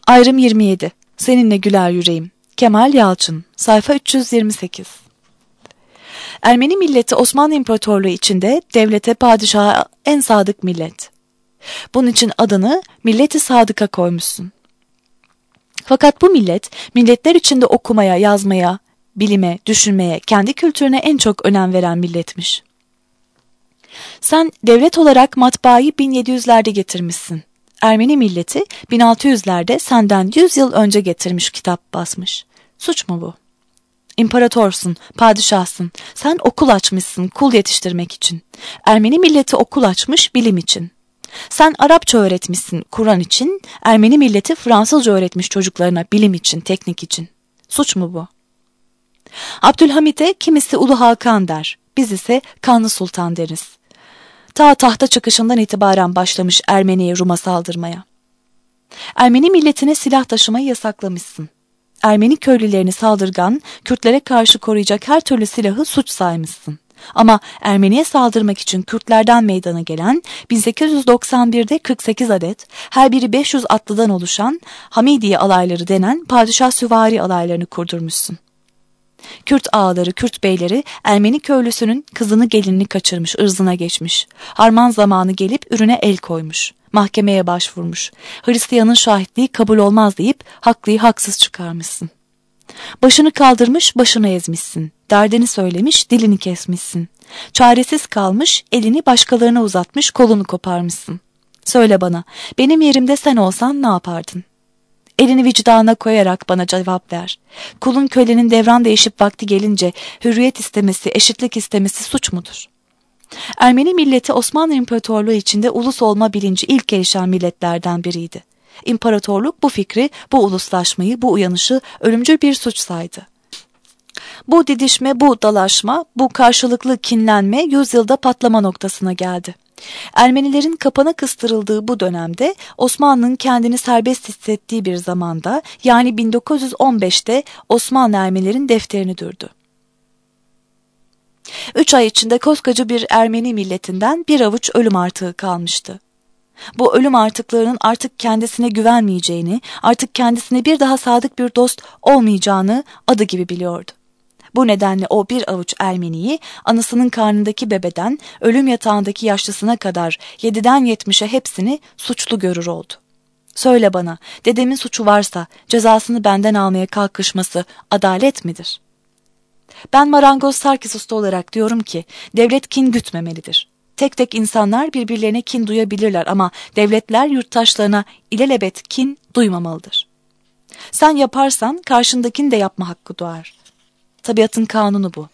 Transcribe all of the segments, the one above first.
Ayrım 27. Seninle güler yüreğim. Kemal Yalçın. Sayfa 328. Ermeni milleti Osmanlı İmparatorluğu içinde devlete, padişaha en sadık millet. Bunun için adını Millet-i Sadık'a koymuşsun. Fakat bu milletler içinde okumaya, yazmaya, bilime, düşünmeye, kendi kültürüne en çok önem veren milletmiş. Sen devlet olarak matbaayı 1700'lerde getirmişsin. Ermeni milleti 1600'lerde senden 100 yıl önce getirmiş, kitap basmış. Suç mu bu? İmparatorsun, padişahsın. Sen okul açmışsın kul yetiştirmek için. Ermeni milleti okul açmış bilim için. Sen Arapça öğretmişsin Kur'an için. Ermeni milleti Fransızca öğretmiş çocuklarına bilim için, teknik için. Suç mu bu? Abdülhamit'e kimisi Ulu Hakan der. Biz ise Kanlı Sultan deriz. Ta tahta çıkışından itibaren başlamış Ermeni'ye, Rum'a saldırmaya. Ermeni milletine silah taşımayı yasaklamışsın. Ermeni köylülerini saldırgan, Kürtlere karşı koruyacak her türlü silahı suç saymışsın. Ama Ermeni'ye saldırmak için Kürtlerden meydana gelen 1891'de 48 adet, her biri 500 atlıdan oluşan Hamidiye alayları denen padişah süvari alaylarını kurdurmuşsun. Kürt ağaları, Kürt beyleri Ermeni köylüsünün kızını gelinini kaçırmış, ırzına geçmiş. Harman zamanı gelip ürüne el koymuş. Mahkemeye başvurmuş. Hristiyanın şahitliği kabul olmaz deyip haklıyı haksız çıkarmışsın. Başını kaldırmış, başını ezmişsin. Derdini söylemiş, dilini kesmişsin. Çaresiz kalmış, elini başkalarına uzatmış, kolunu koparmışsın. Söyle bana, benim yerimde sen olsan ne yapardın? Elini vicdanına koyarak bana cevap ver. Kulun kölenin devran değişip vakti gelince hürriyet istemesi, eşitlik istemesi suç mudur? Ermeni milleti Osmanlı İmparatorluğu içinde ulus olma bilinci ilk gelişen milletlerden biriydi. İmparatorluk bu fikri, bu uluslaşmayı, bu uyanışı ölümcül bir suç saydı. Bu didişme, bu dalaşma, bu karşılıklı kinlenme yüzyılda patlama noktasına geldi. Ermenilerin kapana kıstırıldığı bu dönemde Osmanlı'nın kendini serbest hissettiği bir zamanda, yani 1915'te Osmanlı Ermenilerin defterini dürdü. 3 ay içinde koskoca bir Ermeni milletinden bir avuç ölüm artığı kalmıştı. Bu ölüm artıklarının artık kendisine güvenmeyeceğini, artık kendisine bir daha sadık bir dost olmayacağını adı gibi biliyordu. Bu nedenle o bir avuç Ermeniyi anasının karnındaki bebeden ölüm yatağındaki yaşlısına kadar 7'den 70'e hepsini suçlu görür oldu. Söyle bana, dedemin suçu varsa cezasını benden almaya kalkışması adalet midir? Ben marangoz Sarkis Usta olarak diyorum ki devlet kin gütmemelidir. Tek tek insanlar birbirlerine kin duyabilirler ama devletler yurttaşlarına ilelebet kin duymamalıdır. Sen yaparsan karşındakini de yapma hakkı doğar. Tabiatın kanunu bu.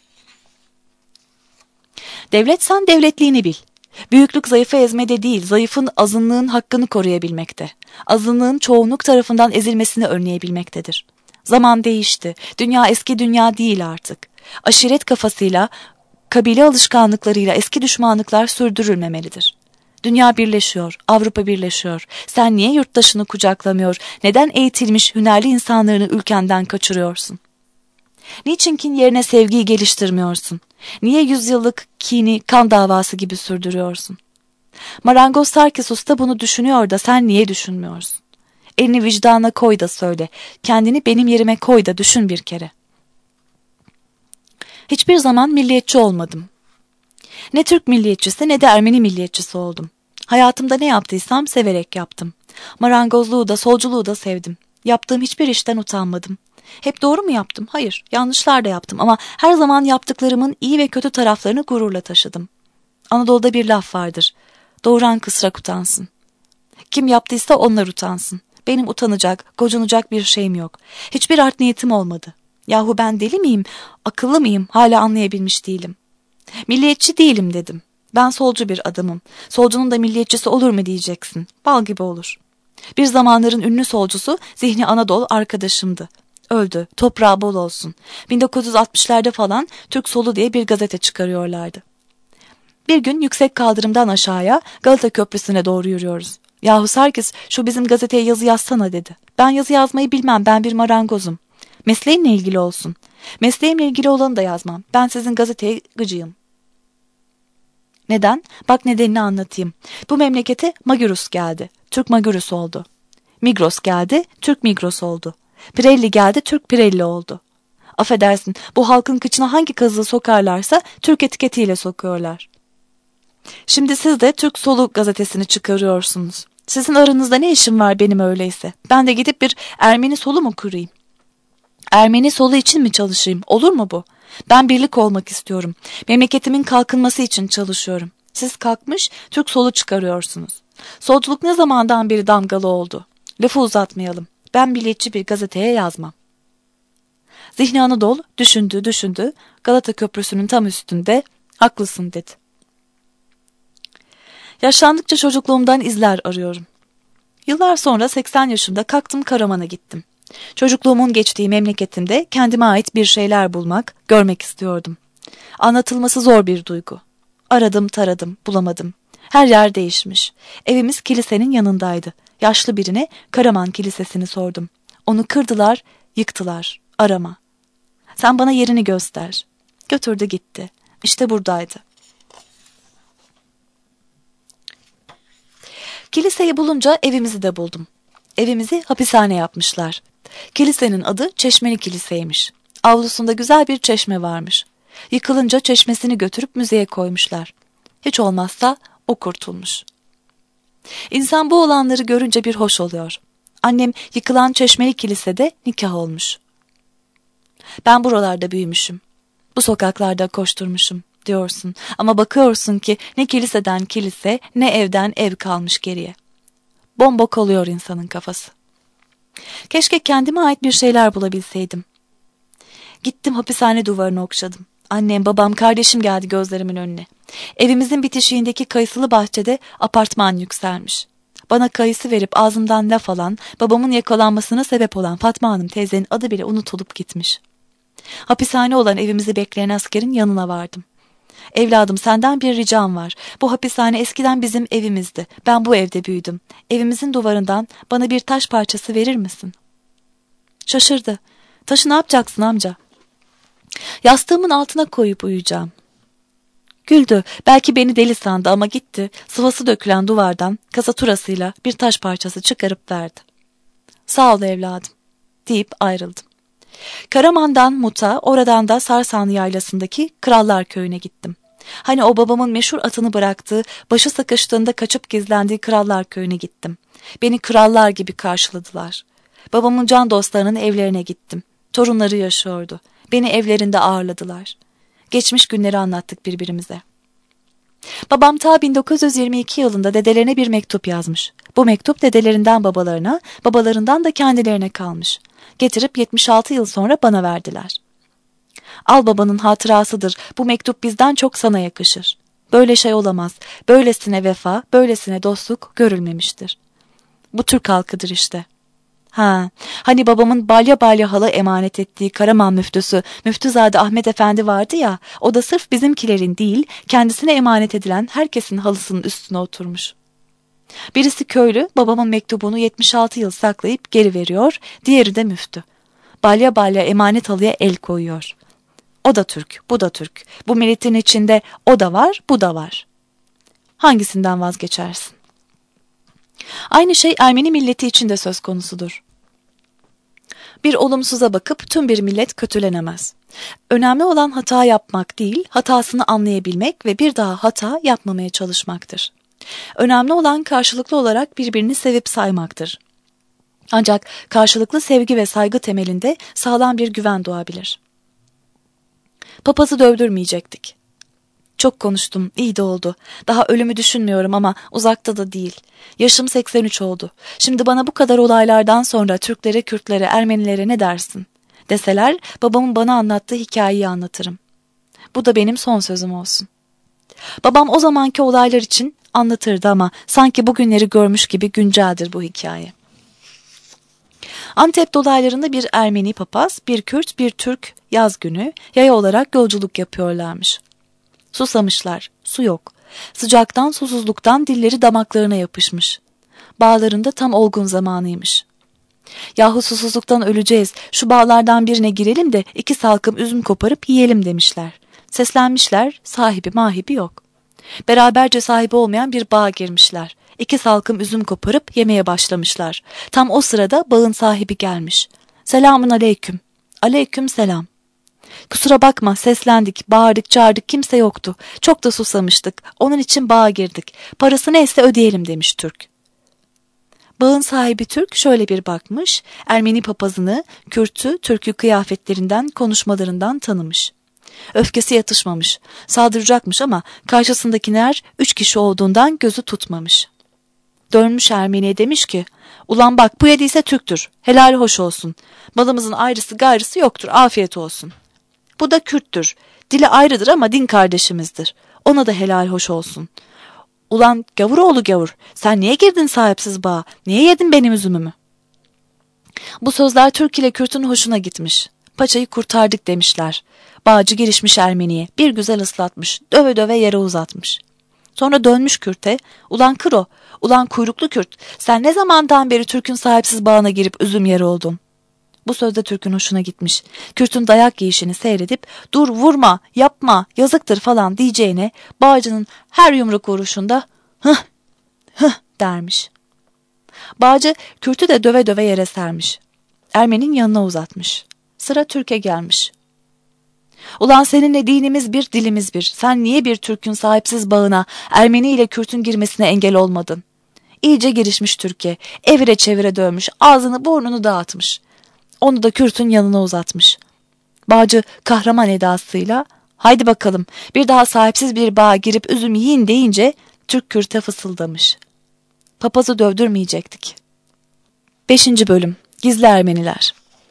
Devlet sen devletliğini bil. Büyüklük zayıfı ezmede değil, zayıfın azınlığın hakkını koruyabilmekte. Azınlığın çoğunluk tarafından ezilmesini önleyebilmektedir. Zaman değişti. Dünya eski dünya değil artık. Aşiret kafasıyla, kabile alışkanlıklarıyla eski düşmanlıklar sürdürülmemelidir. Dünya birleşiyor, Avrupa birleşiyor. Sen niye yurttaşını kucaklamıyor, neden eğitilmiş hünerli insanlarını ülkenden kaçırıyorsun? Niçin kin yerine sevgiyi geliştirmiyorsun? Niye yüzyıllık kini kan davası gibi sürdürüyorsun? Marangoz Sarkis Usta bunu düşünüyor da sen niye düşünmüyorsun? Elini vicdanına koy da söyle. Kendini benim yerime koy da düşün bir kere. Hiçbir zaman milliyetçi olmadım. Ne Türk milliyetçisi ne de Ermeni milliyetçisi oldum. Hayatımda ne yaptıysam severek yaptım. Marangozluğu da solculuğu da sevdim. Yaptığım hiçbir işten utanmadım. Hep doğru mu yaptım? Hayır, yanlışlar da yaptım ama her zaman yaptıklarımın iyi ve kötü taraflarını gururla taşıdım. Anadolu'da bir laf vardır. Doğuran kısrak utansın. Kim yaptıysa onlar utansın. Benim utanacak, gocunacak bir şeyim yok. Hiçbir art niyetim olmadı. Yahu ben deli miyim, akıllı mıyım hala anlayabilmiş değilim. Milliyetçi değilim dedim. Ben solcu bir adamım. Solcunun da milliyetçisi olur mu diyeceksin. Bal gibi olur. Bir zamanların ünlü solcusu Zihni Anadolu arkadaşımdı. Öldü, toprağı bol olsun. 1960'larda falan Türk Solu diye bir gazete çıkarıyorlardı. Bir gün yüksek kaldırımdan aşağıya Galata Köprüsü'ne doğru yürüyoruz. Yahu Sarkis şu bizim gazeteye yazı yazsana dedi. Ben yazı yazmayı bilmem, ben bir marangozum. Mesleğimle ilgili olsun. Mesleğimle ilgili olanı da yazmam. Ben sizin gazeteye gıcıyım. Neden? Bak nedenini anlatayım. Bu memlekete Magirus geldi. Türk Magirus oldu. Migros geldi, Türk Migros oldu. Pirelli geldi, Türk Pirelli oldu. Affedersin, bu halkın kıçına hangi kazığı sokarlarsa Türk etiketiyle sokuyorlar. Şimdi siz de Türk Solu gazetesini çıkarıyorsunuz. Sizin aranızda ne işim var benim öyleyse? Ben de gidip bir Ermeni Solu mu kurayım? Ermeni Solu için mi çalışayım? Olur mu bu? Ben birlik olmak istiyorum. Memleketimin kalkınması için çalışıyorum. Siz kalkmış Türk Solu çıkarıyorsunuz. Solculuk ne zamandan beri damgalı oldu? Lafı uzatmayalım. Ben milliyetçi bir gazeteye yazmam. Zihni Anadolu düşündü. Galata Köprüsü'nün tam üstünde haklısın dedi. Yaşlandıkça çocukluğumdan izler arıyorum. Yıllar sonra 80 yaşımda kalktım Karaman'a gittim. Çocukluğumun geçtiği memleketimde kendime ait bir şeyler bulmak, görmek istiyordum. Anlatılması zor bir duygu. Aradım, taradım, bulamadım. Her yer değişmiş. Evimiz kilisenin yanındaydı. Yaşlı birine Karaman Kilisesi'ni sordum. Onu kırdılar, yıktılar. Arama. Sen bana yerini göster. Götürdü gitti. İşte buradaydı. Kiliseyi bulunca evimizi de buldum. Evimizi hapishane yapmışlar. Kilisenin adı Çeşmeli Kilise'ymiş. Avlusunda güzel bir çeşme varmış. Yıkılınca çeşmesini götürüp müzeye koymuşlar. Hiç olmazsa o kurtulmuş. İnsan bu olanları görünce bir hoş oluyor. Annem yıkılan Çeşmeli Kilise'de nikah olmuş. Ben buralarda büyümüşüm. Bu sokaklarda koşturmuşum diyorsun. Ama bakıyorsun ki ne kiliseden kilise ne evden ev kalmış geriye. Bombok oluyor insanın kafası. Keşke kendime ait bir şeyler bulabilseydim. Gittim hapishane duvarını okşadım. Annem, babam, kardeşim geldi gözlerimin önüne. Evimizin bitişiğindeki kayısılı bahçede apartman yükselmiş. Bana kayısı verip ağzımdan laf alan, babamın yakalanmasına sebep olan Fatma Hanım teyzenin adı bile unutulup gitmiş. Hapishane olan evimizi bekleyen askerin yanına vardım. Evladım, senden bir ricam var. Bu hapishane eskiden bizim evimizdi. Ben bu evde büyüdüm. Evimizin duvarından bana bir taş parçası verir misin? Şaşırdı. Taşı ne yapacaksın amca? Yastığımın altına koyup uyuyacağım. Güldü. Belki beni deli sandı ama gitti. Sıvası dökülen duvardan kasaturasıyla bir taş parçası çıkarıp verdi. Sağ ol evladım deyip ayrıldım. Karaman'dan Mut'a, oradan da Sarsanlı Yaylası'ndaki Krallar Köyü'ne gittim. Hani o babamın meşhur atını bıraktığı, başı sıkıştığında kaçıp gizlendiği Krallar Köyü'ne gittim. Beni krallar gibi karşıladılar. Babamın can dostlarının evlerine gittim. Torunları yaşıyordu. Beni evlerinde ağırladılar. Geçmiş günleri anlattık birbirimize. Babam ta 1922 yılında dedelerine bir mektup yazmış. Bu mektup dedelerinden babalarına, babalarından da kendilerine kalmış. Getirip 76 yıl sonra bana verdiler. Al babanın hatırasıdır, bu mektup bizden çok sana yakışır. Böyle şey olamaz, böylesine vefa, böylesine dostluk görülmemiştir. Bu Türk halkıdır işte. Hani babamın balya balya halı emanet ettiği Karaman müftüsü, Müftüzade Ahmet Efendi vardı ya, o da sırf bizimkilerin değil, kendisine emanet edilen herkesin halısının üstüne oturmuş. Birisi köylü, babamın mektubunu 76 yıl saklayıp geri veriyor, diğeri de müftü. Balya balya emanet halıya el koyuyor. O da Türk, bu da Türk. Bu milletin içinde o da var, bu da var. Hangisinden vazgeçersin? Aynı şey Ermeni milleti için de söz konusudur. Bir olumsuza bakıp tüm bir millet kötülenemez. Önemli olan hata yapmak değil, hatasını anlayabilmek ve bir daha hata yapmamaya çalışmaktır. Önemli olan karşılıklı olarak birbirini sevip saymaktır. Ancak karşılıklı sevgi ve saygı temelinde sağlam bir güven doğabilir. Papazı dövdürmeyecektik. Çok konuştum, iyi de oldu. Daha ölümü düşünmüyorum ama uzakta da değil. Yaşım 83 oldu. Şimdi bana bu kadar olaylardan sonra Türklere, Kürtlere, Ermenilere ne dersin? Deseler babamın bana anlattığı hikayeyi anlatırım. Bu da benim son sözüm olsun. Babam o zamanki olaylar için anlatırdı ama sanki bugünleri görmüş gibi günceldir bu hikaye. Antep dolaylarında bir Ermeni papaz, bir Kürt, bir Türk yaz günü yaya olarak yolculuk yapıyorlarmış. Susamışlar, su yok. Sıcaktan, susuzluktan dilleri damaklarına yapışmış. Bağlarında tam olgun zamanıymış. Yahu susuzluktan öleceğiz, şu bağlardan birine girelim de 2 salkım üzüm koparıp yiyelim demişler. Seslenmişler, sahibi mahibi yok. Beraberce sahibi olmayan bir bağa girmişler. 2 salkım üzüm koparıp yemeye başlamışlar. Tam o sırada bağın sahibi gelmiş. Selamun aleyküm. Aleyküm selam. Kusura bakma, seslendik, bağırdık, çağırdık, kimse yoktu. Çok da susamıştık. Onun için bağa girdik. Parası neyse ödeyelim demiş Türk. Bağın sahibi Türk şöyle bir bakmış, Ermeni papazını, Kürt'ü, Türk'ü kıyafetlerinden, konuşmalarından tanımış. Öfkesi yatışmamış, saldıracakmış ama karşısındakiler 3 kişi olduğundan gözü tutmamış. Dönmüş Ermeni'ye demiş ki, ulan bak bu yediyse Türktür, helal hoş olsun. Malımızın ayrısı gayrısı yoktur, afiyet olsun. Bu da Kürttür, dili ayrıdır ama din kardeşimizdir. Ona da helal hoş olsun. Ulan gavuroğlu gavur, sen niye girdin sahipsiz bağa, niye yedin benim üzümümü? Bu sözler Türk ile Kürt'ün hoşuna gitmiş. Paçayı kurtardık demişler. Bağcı girişmiş Ermeni'ye, bir güzel ıslatmış, döve döve yere uzatmış. Sonra dönmüş Kürt'e, ulan kro, ulan kuyruklu Kürt, sen ne zamandan beri Türk'ün sahipsiz bağına girip üzüm yeri oldun? Bu sözde Türk'ün hoşuna gitmiş. Kürt'ün dayak yiyişini seyredip, dur vurma, yapma, yazıktır falan diyeceğine, Bağcı'nın her yumruk vuruşunda, hıh, hıh dermiş. Bağcı Kürt'ü de döve döve yere sermiş. Ermeni'nin yanına uzatmış. Sıra Türk'e gelmiş. Ulan seninle dinimiz bir, dilimiz bir. Sen niye bir Türk'ün sahipsiz bağına Ermeni ile Kürt'ün girmesine engel olmadın? İyice girişmiş Türkiye. Evire çevire dövmüş. Ağzını burnunu dağıtmış. Onu da Kürt'ün yanına uzatmış. Bağcı kahraman edasıyla haydi bakalım bir daha sahipsiz bir bağa girip üzüm yiyin deyince Türk Kürt'e fısıldamış. Papazı dövdürmeyecektik. 5. Bölüm Gizli Ermeniler.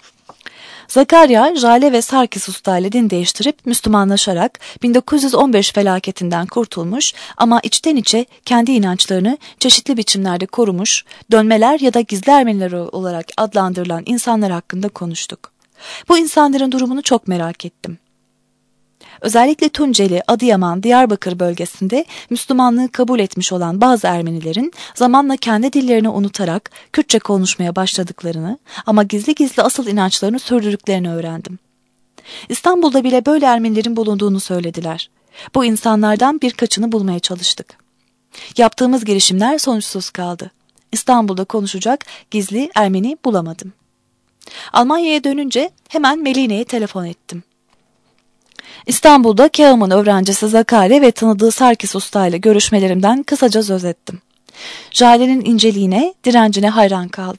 Zakarya, Jale ve Sarkis Usta ile din değiştirip Müslümanlaşarak 1915 felaketinden kurtulmuş ama içten içe kendi inançlarını çeşitli biçimlerde korumuş, dönmeler ya da gizli Ermeniler olarak adlandırılan insanlar hakkında konuştuk. Bu insanların durumunu çok merak ettim. Özellikle Tunceli, Adıyaman, Diyarbakır bölgesinde Müslümanlığı kabul etmiş olan bazı Ermenilerin zamanla kendi dillerini unutarak Kürtçe konuşmaya başladıklarını ama gizli gizli asıl inançlarını sürdürdüklerini öğrendim. İstanbul'da bile böyle Ermenilerin bulunduğunu söylediler. Bu insanlardan birkaçını bulmaya çalıştık. Yaptığımız girişimler sonuçsuz kaldı. İstanbul'da konuşacak gizli Ermeni bulamadım. Almanya'ya dönünce hemen Meline'ye telefon ettim. İstanbul'da Kağım'ın öğrencisi Zakari ve tanıdığı Sarkis Usta ile görüşmelerimden kısaca söz ettim. Jale'nin inceliğine, direncine hayran kaldı.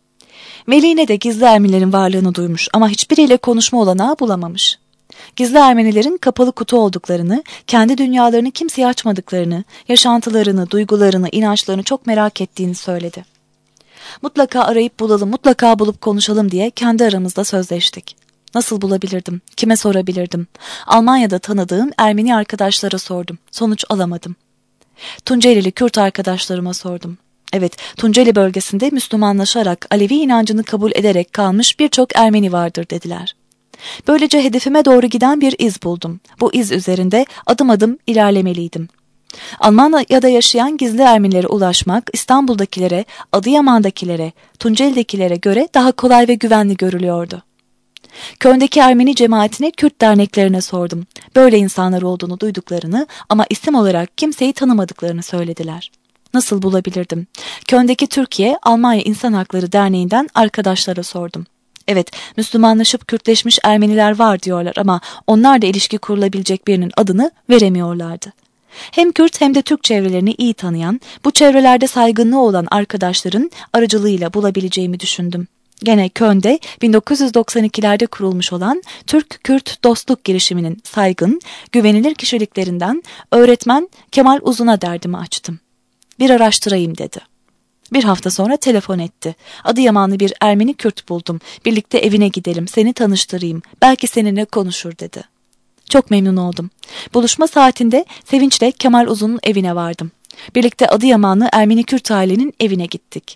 Meline de gizli Ermenilerin varlığını duymuş ama hiçbiriyle konuşma olanağı bulamamış. Gizli Ermenilerin kapalı kutu olduklarını, kendi dünyalarını kimseye açmadıklarını, yaşantılarını, duygularını, inançlarını çok merak ettiğini söyledi. Mutlaka arayıp bulalım, mutlaka bulup konuşalım diye kendi aramızda sözleştik. Nasıl bulabilirdim? Kime sorabilirdim? Almanya'da tanıdığım Ermeni arkadaşlara sordum. Sonuç alamadım. Tuncelili Kürt arkadaşlarıma sordum. Evet, Tunceli bölgesinde Müslümanlaşarak Alevi inancını kabul ederek kalmış birçok Ermeni vardır dediler. Böylece hedefime doğru giden bir iz buldum. Bu iz üzerinde adım adım ilerlemeliydim. Almanya'da yaşayan gizli Ermenilere ulaşmak İstanbul'dakilere, Adıyaman'dakilere, Tunceli'dekilere göre daha kolay ve güvenli görülüyordu. Köln'deki Ermeni cemaatine, Kürt derneklerine sordum. Böyle insanlar olduğunu duyduklarını ama isim olarak kimseyi tanımadıklarını söylediler. Nasıl bulabilirdim? Köln'deki Türkiye Almanya İnsan Hakları Derneği'nden arkadaşlara sordum. Evet, Müslümanlaşıp Kürtleşmiş Ermeniler var diyorlar ama onlar da ilişki kurulabilecek birinin adını veremiyorlardı. Hem Kürt hem de Türk çevrelerini iyi tanıyan, bu çevrelerde saygınlığı olan arkadaşların aracılığıyla bulabileceğimi düşündüm. Gene Köln'de 1992'lerde kurulmuş olan Türk-Kürt Dostluk girişiminin saygın, güvenilir kişiliklerinden öğretmen Kemal Uzun'a derdimi açtım. Bir araştırayım dedi. Bir hafta sonra telefon etti. Adıyamanlı bir Ermeni Kürt buldum. Birlikte evine gidelim, seni tanıştırayım. Belki seninle konuşur dedi. Çok memnun oldum. Buluşma saatinde sevinçle Kemal Uzun'un evine vardım. Birlikte Adıyamanlı Ermeni Kürt ailenin evine gittik.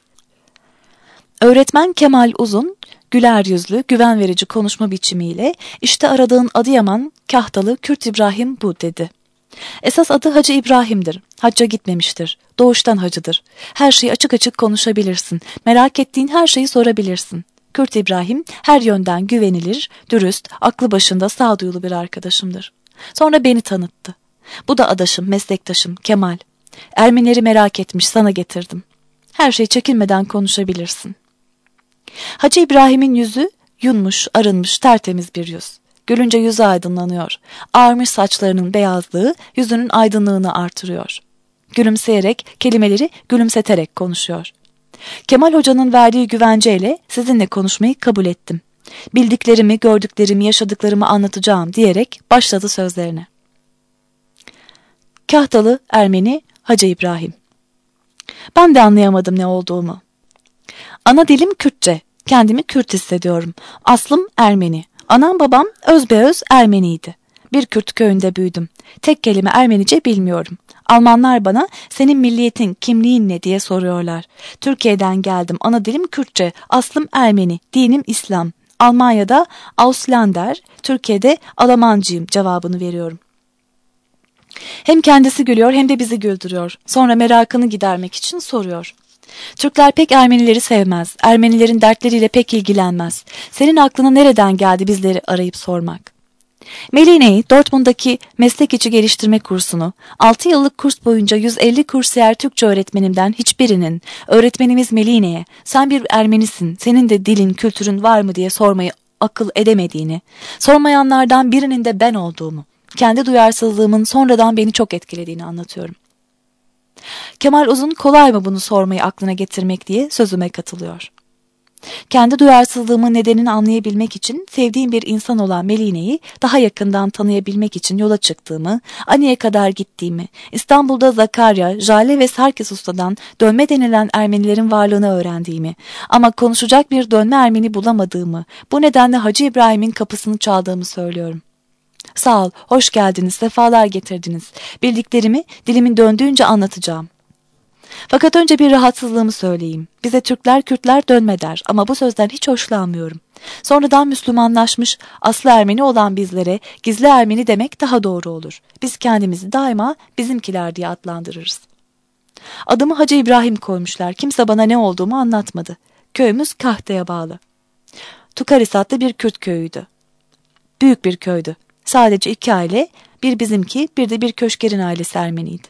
Öğretmen Kemal Uzun, güler yüzlü, güven verici konuşma biçimiyle işte aradığın Adıyaman, Kahtalı, Kürt İbrahim bu dedi. Esas adı Hacı İbrahim'dir. Hacca gitmemiştir. Doğuştan hacıdır. Her şeyi açık açık konuşabilirsin. Merak ettiğin her şeyi sorabilirsin. Kürt İbrahim her yönden güvenilir, dürüst, aklı başında sağduyulu bir arkadaşımdır. Sonra beni tanıttı. Bu da adaşım, meslektaşım Kemal. Ermenileri merak etmiş, sana getirdim. Her şey çekinmeden konuşabilirsin. Hacı İbrahim'in yüzü yunmuş, arınmış, tertemiz bir yüz. Gülünce yüzü aydınlanıyor. Ağarmış saçlarının beyazlığı yüzünün aydınlığını artırıyor. Gülümseyerek, kelimeleri gülümseterek konuşuyor. Kemal Hoca'nın verdiği güvenceyle sizinle konuşmayı kabul ettim. Bildiklerimi, gördüklerimi, yaşadıklarımı anlatacağım diyerek başladı sözlerine. Kahtalı Ermeni Hacı İbrahim. Ben de anlayamadım ne olduğumu. Ana dilim Kürtçe. Kendimi Kürt hissediyorum. Aslım Ermeni. Anam babam özbeöz Ermeniydi. Bir Kürt köyünde büyüdüm. Tek kelime Ermenice bilmiyorum. Almanlar bana senin milliyetin, kimliğin ne diye soruyorlar. Türkiye'den geldim. Ana dilim Kürtçe. Aslım Ermeni. Dinim İslam. Almanya'da Ausländer, Türkiye'de Almancıyım cevabını veriyorum. Hem kendisi gülüyor hem de bizi güldürüyor. Sonra merakını gidermek için soruyor. Türkler pek Ermenileri sevmez. Ermenilerin dertleriyle pek ilgilenmez. Senin aklına nereden geldi bizleri arayıp sormak? Meline'yi Dortmund'daki meslek içi geliştirme kursunu 6 yıllık kurs boyunca 150 kursiyer Türkçe öğretmenimden hiçbirinin öğretmenimiz Meline'ye sen bir Ermenisin, senin de dilin, kültürün var mı diye sormayı akıl edemediğini, sormayanlardan birinin de ben olduğumu, kendi duyarsızlığımın sonradan beni çok etkilediğini anlatıyorum. Kemal Uzun kolay mı bunu sormayı aklına getirmek diye sözüme katılıyor. Kendi duyarsızlığımın nedenini anlayabilmek için sevdiğim bir insan olan Meline'yi daha yakından tanıyabilmek için yola çıktığımı, Ani'ye kadar gittiğimi, İstanbul'da Zakarya, Jale ve Sarkis Usta'dan dönme denilen Ermenilerin varlığını öğrendiğimi ama konuşacak bir dönme Ermeni bulamadığımı, bu nedenle Hacı İbrahim'in kapısını çaldığımı söylüyorum. Sağ ol, hoş geldiniz, sefalar getirdiniz. Bildiklerimi dilimin döndüğünce anlatacağım. Fakat önce bir rahatsızlığımı söyleyeyim. Bize Türkler, Kürtler dönme der ama bu sözden hiç hoşlanmıyorum. Sonradan Müslümanlaşmış, aslı Ermeni olan bizlere gizli Ermeni demek daha doğru olur. Biz kendimizi daima bizimkiler diye adlandırırız. Adımı Hacı İbrahim koymuşlar. Kimse bana ne olduğumu anlatmadı. Köyümüz Kahta'ya bağlı. Tukaris adlı bir Kürt köyüydü. Büyük bir köydü. Sadece 2 aile, bir bizimki, bir de bir köşkerin ailesi Ermeniydi.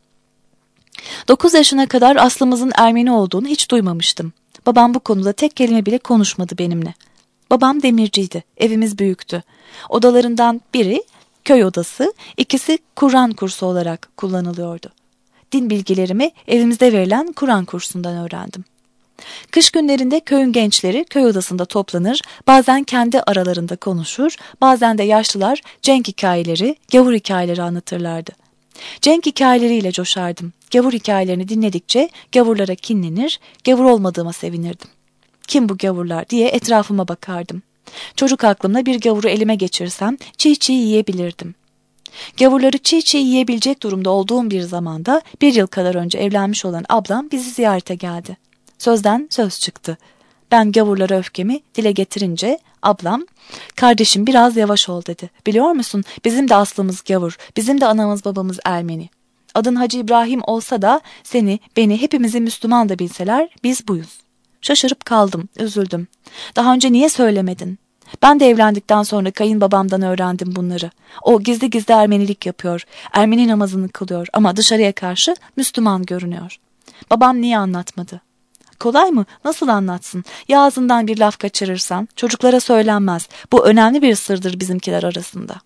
9 yaşına kadar aslımızın Ermeni olduğunu hiç duymamıştım. Babam bu konuda tek kelime bile konuşmadı benimle. Babam demirciydi, evimiz büyüktü. Odalarından biri köy odası, ikisi Kur'an kursu olarak kullanılıyordu. Din bilgilerimi evimizde verilen Kur'an kursundan öğrendim. Kış günlerinde köyün gençleri köy odasında toplanır, bazen kendi aralarında konuşur, bazen de yaşlılar cenk hikayeleri, gavur hikayeleri anlatırlardı. Cenk hikayeleriyle coşardım. Gavur hikayelerini dinledikçe gavurlara kinlenir, gavur olmadığıma sevinirdim. Kim bu gavurlar diye etrafıma bakardım. Çocuk aklımda bir gavuru elime geçirsem çiğ çiğ yiyebilirdim. Gavurları çiğ çiğ yiyebilecek durumda olduğum bir zamanda 1 yıl kadar önce evlenmiş olan ablam bizi ziyarete geldi. Sözden söz çıktı. Ben gavurlara öfkemi dile getirince ablam, kardeşim biraz yavaş ol dedi. Biliyor musun bizim de aslımız gavur, bizim de anamız babamız Ermeni. Adın Hacı İbrahim olsa da seni, beni, hepimizi Müslüman da bilseler biz buyuz. Şaşırıp kaldım, üzüldüm. Daha önce niye söylemedin? Ben de evlendikten sonra kayınbabamdan öğrendim bunları. O gizli gizli Ermenilik yapıyor, Ermeni namazını kılıyor ama dışarıya karşı Müslüman görünüyor. Babam niye anlatmadı? Kolay mı? Nasıl anlatsın? Ya ağzından bir laf kaçırırsan? Çocuklara söylenmez. Bu önemli bir sırdır bizimkiler arasında.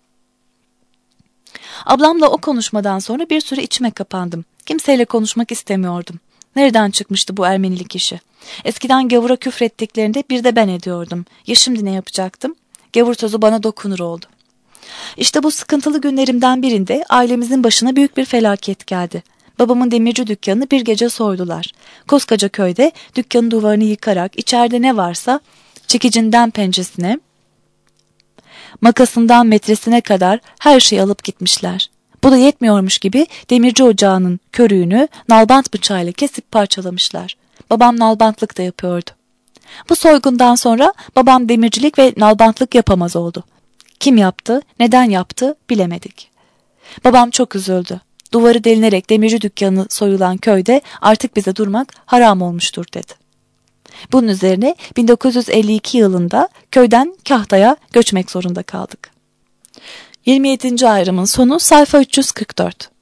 Ablamla o konuşmadan sonra bir süre içime kapandım. Kimseyle konuşmak istemiyordum. Nereden çıkmıştı bu Ermenilik işi? Eskiden gavura küfrettiklerinde bir de ben ediyordum. Ya şimdi ne yapacaktım? Gavur sözü bana dokunur oldu. İşte bu sıkıntılı günlerimden birinde ailemizin başına büyük bir felaket geldi. Babamın demirci dükkanını bir gece soydular. Koskoca köyde dükkanın duvarını yıkarak içeride ne varsa çekicinden pençesine, makasından metresine kadar her şeyi alıp gitmişler. Bu da yetmiyormuş gibi demirci ocağının körüğünü nalbant bıçağıyla kesip parçalamışlar. Babam nalbantlık da yapıyordu. Bu soygundan sonra babam demircilik ve nalbantlık yapamaz oldu. Kim yaptı, neden yaptı bilemedik. Babam çok üzüldü. Duvarı delinerek demirci dükkanı soyulan köyde artık bize durmak haram olmuştur dedi. Bunun üzerine 1952 yılında köyden Kahta'ya göçmek zorunda kaldık. 27. ayrımın sonu sayfa 344.